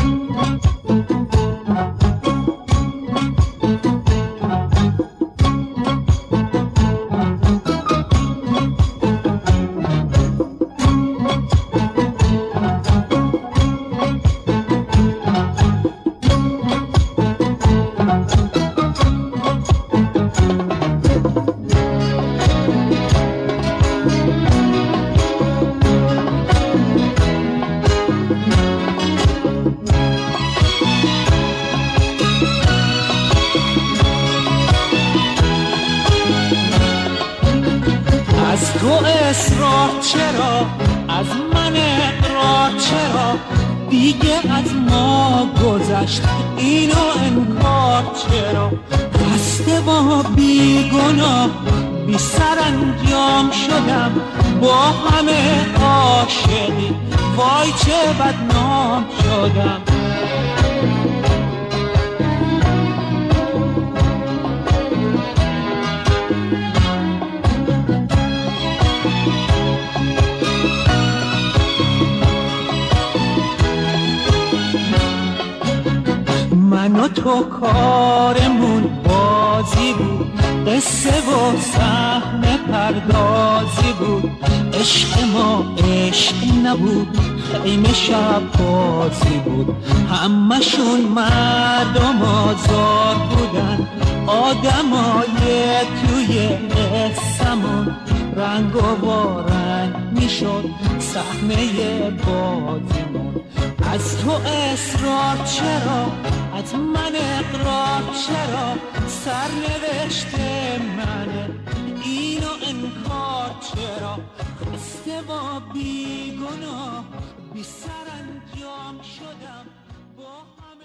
از تو اصرار چرا، از من اقرار چرا، دیگه از ما گذشت اینو انکار چرا، خسته با بیگناه بی سرانجام شدم، با همه عاشقی وای چه بدنام شدم. من و تو کارمون بازی بود، قصه و صحنه پردازی بود، عشق ما عشق نبود، خیمه شب بازی بود، همشون مردم آزار بودن، آدمای توی قصمون رنگ و بارنگ میشد صحنه بازیمون. از تو اصرار چرا، از من اقرار چرا، سرنوشت منه اینو انکار چرا، خسته با بیگناه بی سرانجام شدم با همه